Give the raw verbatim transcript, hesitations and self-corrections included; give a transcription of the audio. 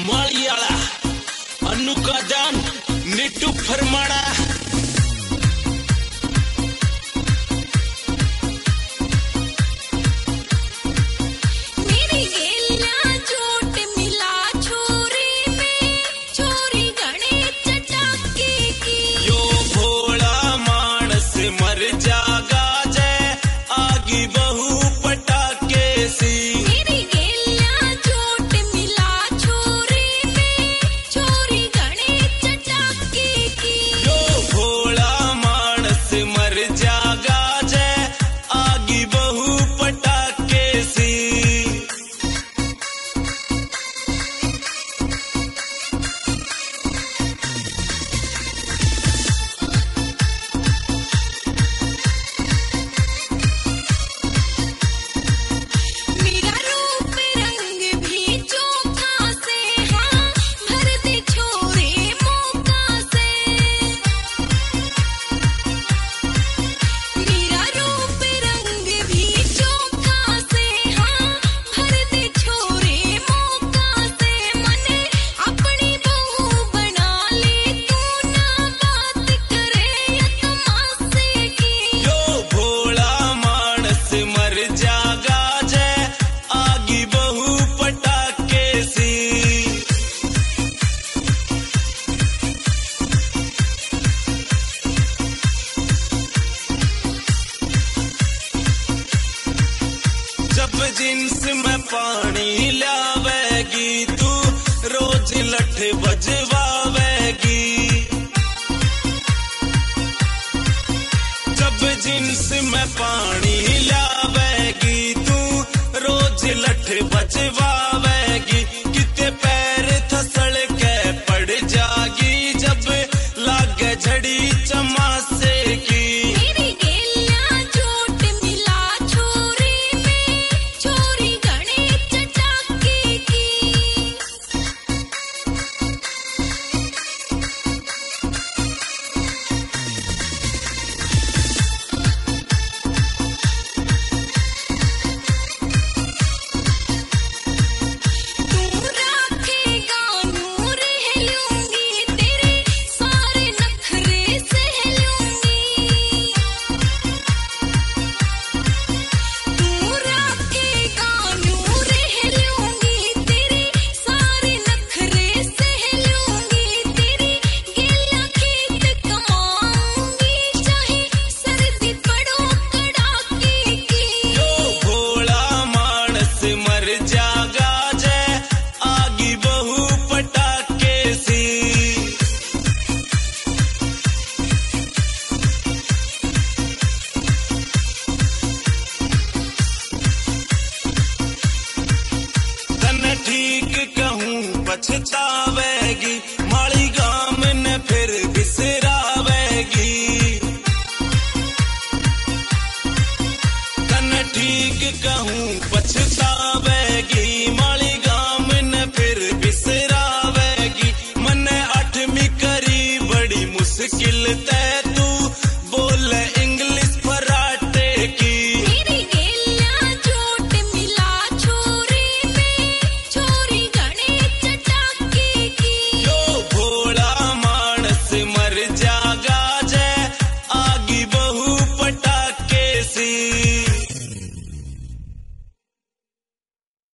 मालियाला अन्नू का जान निट्टू फरमाना जिन्स में पानी लावेगी तू रोज लठ बजवावेगी जब जिन्स में पानी लावेगी तू रोज लठ बजवावेगी किते पैर थसल के पड़ जागी जब लागे झड़ी चमासे की पछतावेगी माली गाम ने फिर बिसरावेगी तन ठीक कहूँ पछतावेगी माली गाम ने फिर बिसरावेगी मने आठवीं करी बड़ी मुश्किल ते